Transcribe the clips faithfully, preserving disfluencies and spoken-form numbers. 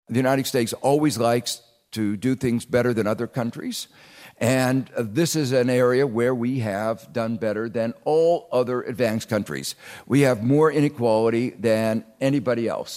The United States always likes to do things better than other countries. And this is an area where we have done better than all other advanced countries. We have more inequality than anybody else.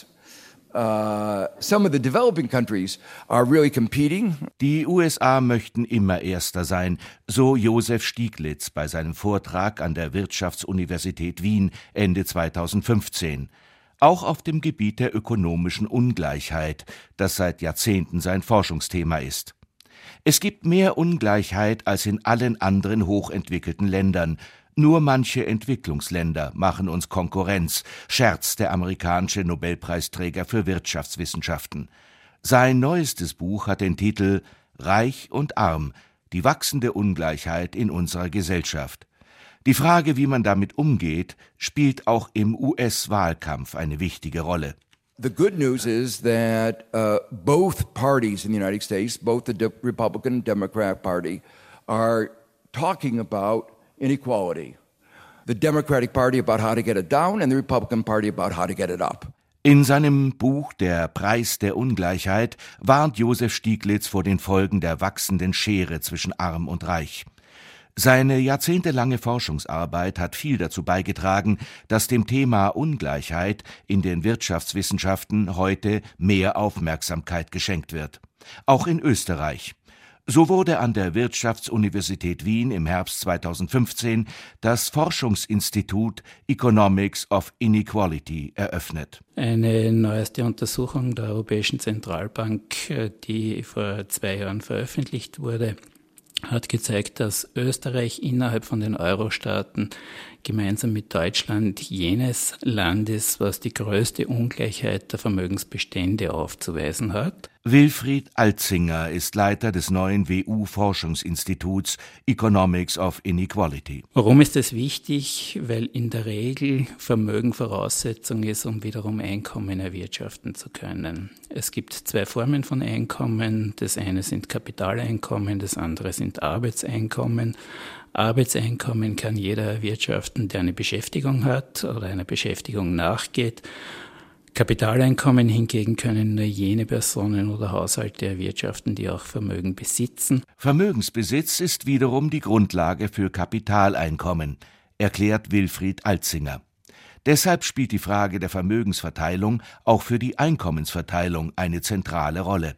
Uh, some of the developing countries are really competing. Die U S A möchten immer Erster sein, so Josef Stieglitz bei seinem Vortrag an der Wirtschaftsuniversität Wien Ende zweitausendfünfzehn. Auch auf dem Gebiet der ökonomischen Ungleichheit, das seit Jahrzehnten sein Forschungsthema ist. Es gibt mehr Ungleichheit als in allen anderen hochentwickelten Ländern. Nur manche Entwicklungsländer machen uns Konkurrenz, scherzt der amerikanische Nobelpreisträger für Wirtschaftswissenschaften. Sein neuestes Buch hat den Titel »Reich und Arm – die wachsende Ungleichheit in unserer Gesellschaft«. Die Frage, wie man damit umgeht, spielt auch im U S-Wahlkampf eine wichtige Rolle. The good news is that uh, both parties in the United States, both the De- Republican and Democrat Party, are talking about inequality. The Democratic Party about how to get it down and the Republican Party about how to get it up. In seinem Buch »Der Preis der Ungleichheit« warnt Josef Stieglitz vor den Folgen der wachsenden Schere zwischen Arm und Reich. Seine jahrzehntelange Forschungsarbeit hat viel dazu beigetragen, dass dem Thema Ungleichheit in den Wirtschaftswissenschaften heute mehr Aufmerksamkeit geschenkt wird. Auch in Österreich. So wurde an der Wirtschaftsuniversität Wien im Herbst zweitausendfünfzehn das Forschungsinstitut Economics of Inequality eröffnet. Eine neueste Untersuchung der Europäischen Zentralbank, die vor zwei Jahren veröffentlicht wurde, hat gezeigt, dass Österreich innerhalb von den Euro-Staaten gemeinsam mit Deutschland jenes Land ist, was die größte Ungleichheit der Vermögensbestände aufzuweisen hat. Wilfried Altzinger ist Leiter des neuen W U-Forschungsinstituts Economics of Inequality. Warum ist das wichtig? Weil in der Regel Vermögen Voraussetzung ist, um wiederum Einkommen erwirtschaften zu können. Es gibt zwei Formen von Einkommen. Das eine sind Kapitaleinkommen, das andere sind Arbeitseinkommen. Arbeitseinkommen kann jeder erwirtschaften, der eine Beschäftigung hat oder einer Beschäftigung nachgeht. Kapitaleinkommen hingegen können nur jene Personen oder Haushalte erwirtschaften, die auch Vermögen besitzen. Vermögensbesitz ist wiederum die Grundlage für Kapitaleinkommen, erklärt Wilfried Altzinger. Deshalb spielt die Frage der Vermögensverteilung auch für die Einkommensverteilung eine zentrale Rolle.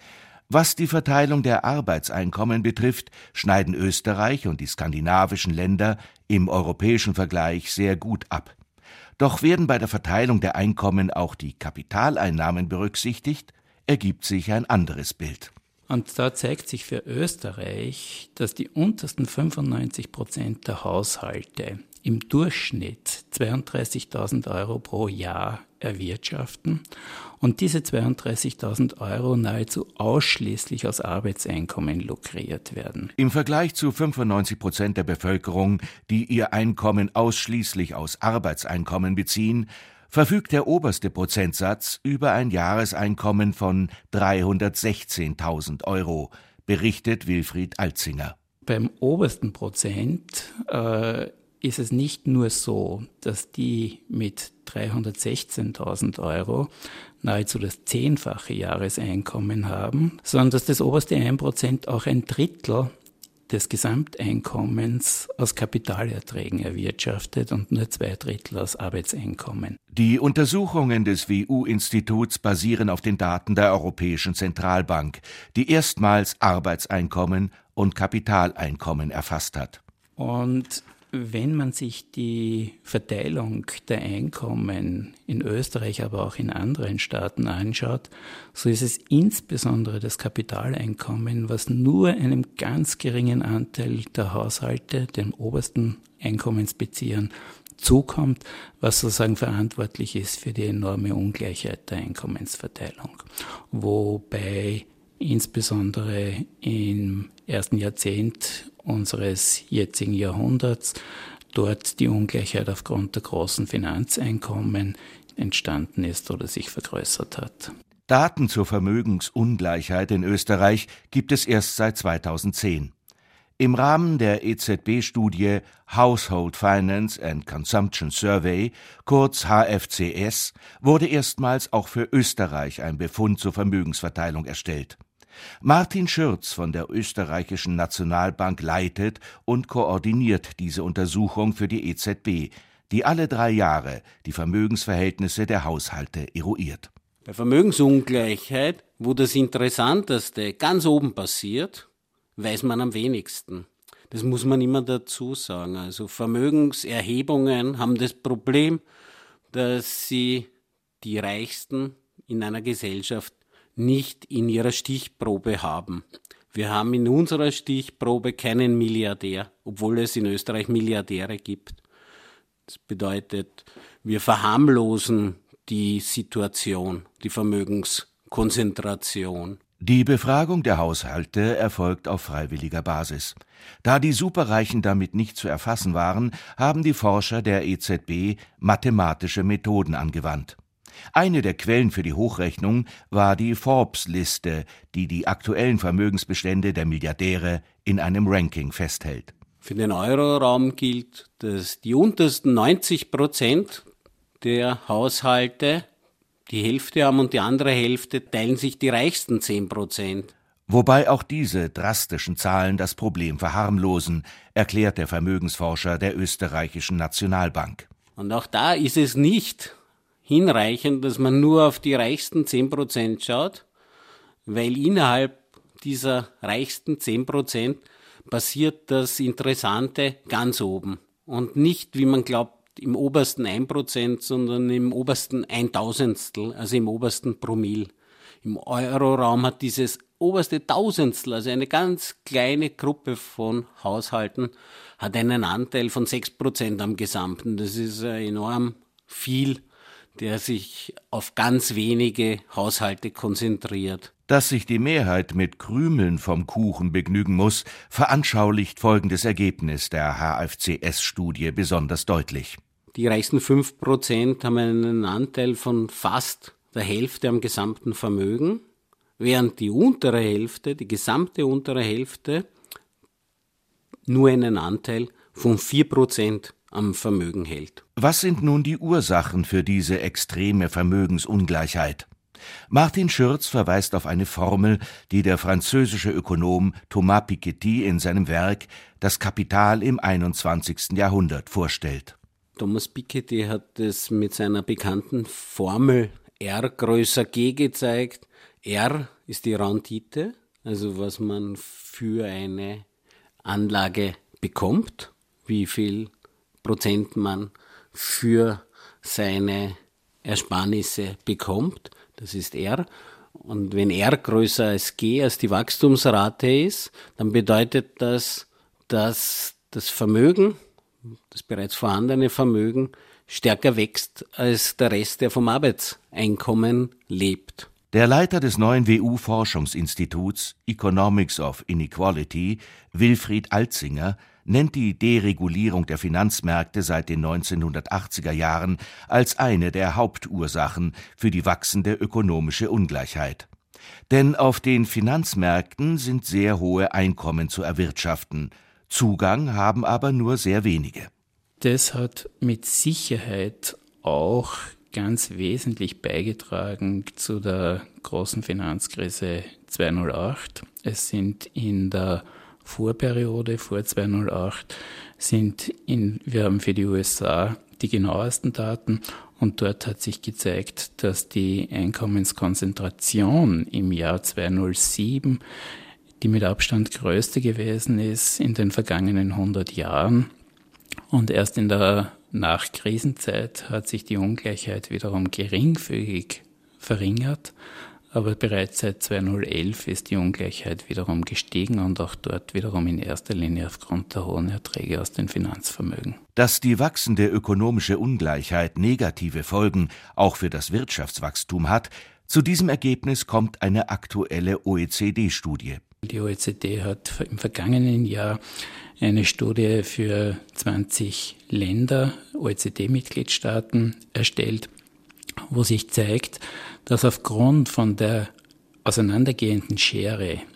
Was die Verteilung der Arbeitseinkommen betrifft, schneiden Österreich und die skandinavischen Länder im europäischen Vergleich sehr gut ab. Doch werden bei der Verteilung der Einkommen auch die Kapitaleinnahmen berücksichtigt, ergibt sich ein anderes Bild. Und da zeigt sich für Österreich, dass die untersten fünfundneunzig Prozent der Haushalte im Durchschnitt zweiunddreißigtausend Euro pro Jahr erwirtschaften und diese zweiunddreißigtausend Euro nahezu ausschließlich aus Arbeitseinkommen lukriert werden. Im Vergleich zu fünfundneunzig Prozent der Bevölkerung, die ihr Einkommen ausschließlich aus Arbeitseinkommen beziehen, verfügt der oberste Prozentsatz über ein Jahreseinkommen von dreihundertsechzehntausend Euro, berichtet Wilfried Altzinger. Beim obersten Prozent äh, ist es nicht nur so, dass die mit dreihundertsechzehntausend Euro nahezu das zehnfache Jahreseinkommen haben, sondern dass das oberste ein Prozent auch ein Drittel des Gesamteinkommens aus Kapitalerträgen erwirtschaftet und nur zwei Drittel aus Arbeitseinkommen. Die Untersuchungen des W U-Instituts basieren auf den Daten der Europäischen Zentralbank, die erstmals Arbeitseinkommen und Kapitaleinkommen erfasst hat. Und wenn man sich die Verteilung der Einkommen in Österreich, aber auch in anderen Staaten anschaut, so ist es insbesondere das Kapitaleinkommen, was nur einem ganz geringen Anteil der Haushalte, den obersten Einkommensbeziehern, zukommt, was sozusagen verantwortlich ist für die enorme Ungleichheit der Einkommensverteilung. Wobei insbesondere im ersten Jahrzehnt unseres jetzigen Jahrhunderts dort die Ungleichheit aufgrund der großen Finanzeinkommen entstanden ist oder sich vergrößert hat. Daten zur Vermögensungleichheit in Österreich gibt es erst seit zweitausendzehn. Im Rahmen der E Z B-Studie Household Finance and Consumption Survey, kurz H F C S, wurde erstmals auch für Österreich ein Befund zur Vermögensverteilung erstellt. Martin Schürz von der Österreichischen Nationalbank leitet und koordiniert diese Untersuchung für die E Z B, die alle drei Jahre die Vermögensverhältnisse der Haushalte eruiert. Bei Vermögensungleichheit, wo das Interessanteste ganz oben passiert, weiß man am wenigsten. Das muss man immer dazu sagen. Also Vermögenserhebungen haben das Problem, dass sie die Reichsten in einer Gesellschaft nicht in ihrer Stichprobe haben. Wir haben in unserer Stichprobe keinen Milliardär, obwohl es in Österreich Milliardäre gibt. Das bedeutet, wir verharmlosen die Situation, die Vermögenskonzentration. Die Befragung der Haushalte erfolgt auf freiwilliger Basis. Da die Superreichen damit nicht zu erfassen waren, haben die Forscher der E Z B mathematische Methoden angewandt. Eine der Quellen für die Hochrechnung war die Forbes-Liste, die die aktuellen Vermögensbestände der Milliardäre in einem Ranking festhält. Für den Euroraum gilt, dass die untersten neunzig Prozent der Haushalte die Hälfte haben und die andere Hälfte teilen sich die reichsten zehn Prozent. Wobei auch diese drastischen Zahlen das Problem verharmlosen, erklärt der Vermögensforscher der Österreichischen Nationalbank. Und auch da ist es nicht hinreichend, dass man nur auf die reichsten zehn Prozent schaut, weil innerhalb dieser reichsten zehn Prozent passiert das Interessante ganz oben und nicht, wie man glaubt, im obersten ein Prozent, sondern im obersten Eintausendstel, also im obersten Promille. Im Euroraum hat dieses oberste Tausendstel, also eine ganz kleine Gruppe von Haushalten, hat einen Anteil von sechs Prozent am Gesamten. Das ist enorm viel, der sich auf ganz wenige Haushalte konzentriert. Dass sich die Mehrheit mit Krümeln vom Kuchen begnügen muss, veranschaulicht folgendes Ergebnis der H F C S-Studie besonders deutlich. Die reichsten fünf Prozent haben einen Anteil von fast der Hälfte am gesamten Vermögen, während die untere Hälfte, die gesamte untere Hälfte, nur einen Anteil von vier Prozent am Vermögen hält. Was sind nun die Ursachen für diese extreme Vermögensungleichheit? Martin Schürz verweist auf eine Formel, die der französische Ökonom Thomas Piketty in seinem Werk »Das Kapital im einundzwanzigsten Jahrhundert« vorstellt. Thomas Piketty hat es mit seiner bekannten Formel R größer G gezeigt. R ist die Rendite, also was man für eine Anlage bekommt, wie viel Prozent man für seine Ersparnisse bekommt. Das ist R. Und wenn R größer als G, als die Wachstumsrate ist, dann bedeutet das, dass das Vermögen, das bereits vorhandene Vermögen, stärker wächst als der Rest, der vom Arbeitseinkommen lebt. Der Leiter des neuen W U-Forschungsinstituts Economics of Inequality, Wilfried Alzinger, nennt die Deregulierung der Finanzmärkte seit den neunzehnhundertachtziger Jahren als eine der Hauptursachen für die wachsende ökonomische Ungleichheit. Denn auf den Finanzmärkten sind sehr hohe Einkommen zu erwirtschaften, Zugang haben aber nur sehr wenige. Das hat mit Sicherheit auch ganz wesentlich beigetragen zu der großen Finanzkrise zweitausendacht. Es sind in der Vorperiode vor zweitausendacht sind in, wir haben für die U S A die genauesten Daten und dort hat sich gezeigt, dass die Einkommenskonzentration im Jahr zweitausendsieben die mit Abstand größte gewesen ist in den vergangenen hundert Jahren. Und erst in der Nachkrisenzeit hat sich die Ungleichheit wiederum geringfügig verringert. Aber bereits seit zweitausendelf ist die Ungleichheit wiederum gestiegen und auch dort wiederum in erster Linie aufgrund der hohen Erträge aus den Finanzvermögen. Dass die wachsende ökonomische Ungleichheit negative Folgen auch für das Wirtschaftswachstum hat, zu diesem Ergebnis kommt eine aktuelle O E C D-Studie. Die O E C D hat im vergangenen Jahr eine Studie für zwanzig Länder, O E C D-Mitgliedstaaten, erstellt, wo sich zeigt, dass aufgrund von der auseinandergehenden Schere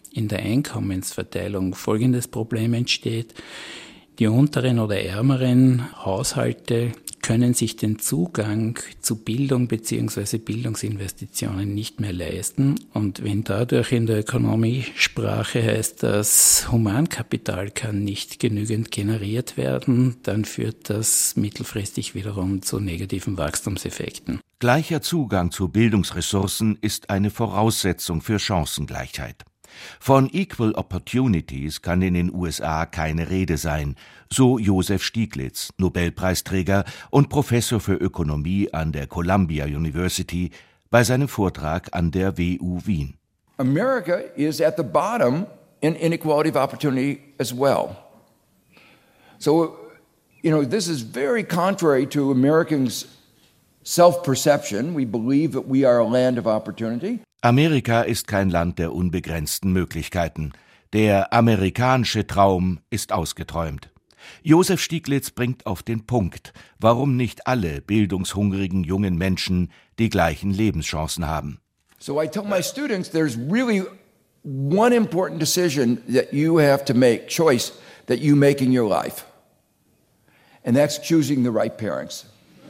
in der Einkommensverteilung folgendes Problem entsteht. Die unteren oder ärmeren Haushalte können sich den Zugang zu Bildung bzw. Bildungsinvestitionen nicht mehr leisten. Und wenn dadurch in der Ökonomiesprache heißt, das Humankapital kann nicht genügend generiert werden, dann führt das mittelfristig wiederum zu negativen Wachstumseffekten. Gleicher Zugang zu Bildungsressourcen ist eine Voraussetzung für Chancengleichheit. Von Equal Opportunities kann in den U S A keine Rede sein, so Joseph Stieglitz, Nobelpreisträger und Professor für Ökonomie an der Columbia University, bei seinem Vortrag an der W U Wien. America is at the bottom in inequality of opportunity as well. So, you know, this is very contrary to Americans' self-perception. We believe that we are a land of opportunity. Amerika ist kein Land der unbegrenzten Möglichkeiten. Der amerikanische Traum ist ausgeträumt. Joseph Stieglitz bringt auf den Punkt, warum nicht alle bildungshungrigen jungen Menschen die gleichen Lebenschancen haben. So I tell my students there's really one important decision that you have to make, choice that you make in your life. And that's choosing the right parents.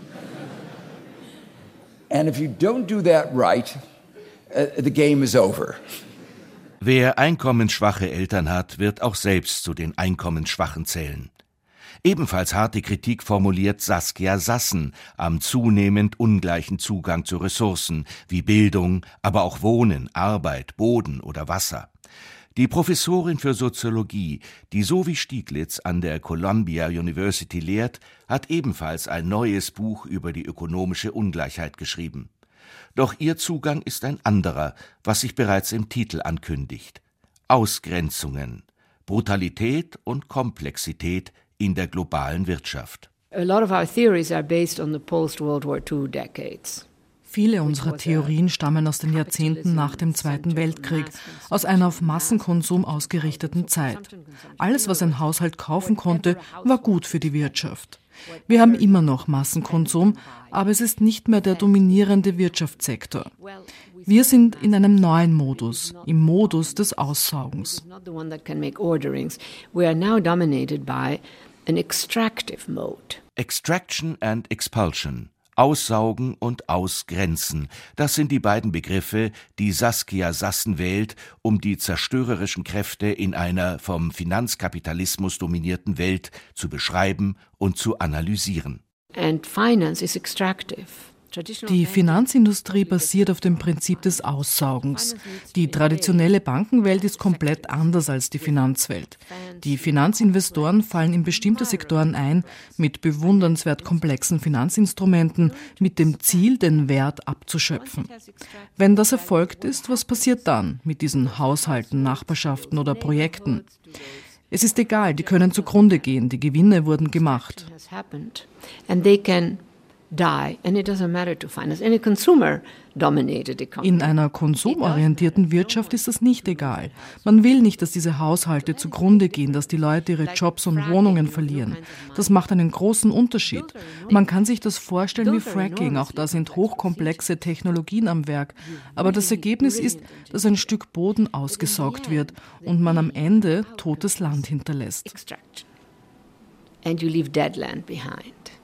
And if you don't do that right, Uh, the game is over. Wer einkommensschwache Eltern hat, wird auch selbst zu den Einkommensschwachen zählen. Ebenfalls harte Kritik formuliert Saskia Sassen am zunehmend ungleichen Zugang zu Ressourcen wie Bildung, aber auch Wohnen, Arbeit, Boden oder Wasser. Die Professorin für Soziologie, die so wie Stieglitz an der Columbia University lehrt, hat ebenfalls ein neues Buch über die ökonomische Ungleichheit geschrieben. Doch ihr Zugang ist ein anderer, was sich bereits im Titel ankündigt. Ausgrenzungen, Brutalität und Komplexität in der globalen Wirtschaft. A lot of our theories are based on the post-World War Two decades. Viele unserer Theorien stammen aus den Jahrzehnten nach dem Zweiten Weltkrieg, aus einer auf Massenkonsum ausgerichteten Zeit. Alles, was ein Haushalt kaufen konnte, war gut für die Wirtschaft. Wir haben immer noch Massenkonsum, aber es ist nicht mehr der dominierende Wirtschaftssektor. Wir sind in einem neuen Modus, im Modus des Aussaugens. Extraction and Expulsion. Aussaugen und Ausgrenzen, das sind die beiden Begriffe, die Saskia Sassen wählt, um die zerstörerischen Kräfte in einer vom Finanzkapitalismus dominierten Welt zu beschreiben und zu analysieren. And finance is extractive. Die Finanzindustrie basiert auf dem Prinzip des Aussaugens. Die traditionelle Bankenwelt ist komplett anders als die Finanzwelt. Die Finanzinvestoren fallen in bestimmte Sektoren ein mit bewundernswert komplexen Finanzinstrumenten mit dem Ziel, den Wert abzuschöpfen. Wenn das erfolgt ist, was passiert dann mit diesen Haushalten, Nachbarschaften oder Projekten? Es ist egal, die können zugrunde gehen, die Gewinne wurden gemacht. In einer konsumorientierten Wirtschaft ist das nicht egal. Man will nicht, dass diese Haushalte zugrunde gehen, dass die Leute ihre Jobs und Wohnungen verlieren. Das macht einen großen Unterschied. Man kann sich das vorstellen wie Fracking, auch da sind hochkomplexe Technologien am Werk. Aber das Ergebnis ist, dass ein Stück Boden ausgesaugt wird und man am Ende totes Land hinterlässt. And you leave dead land behind.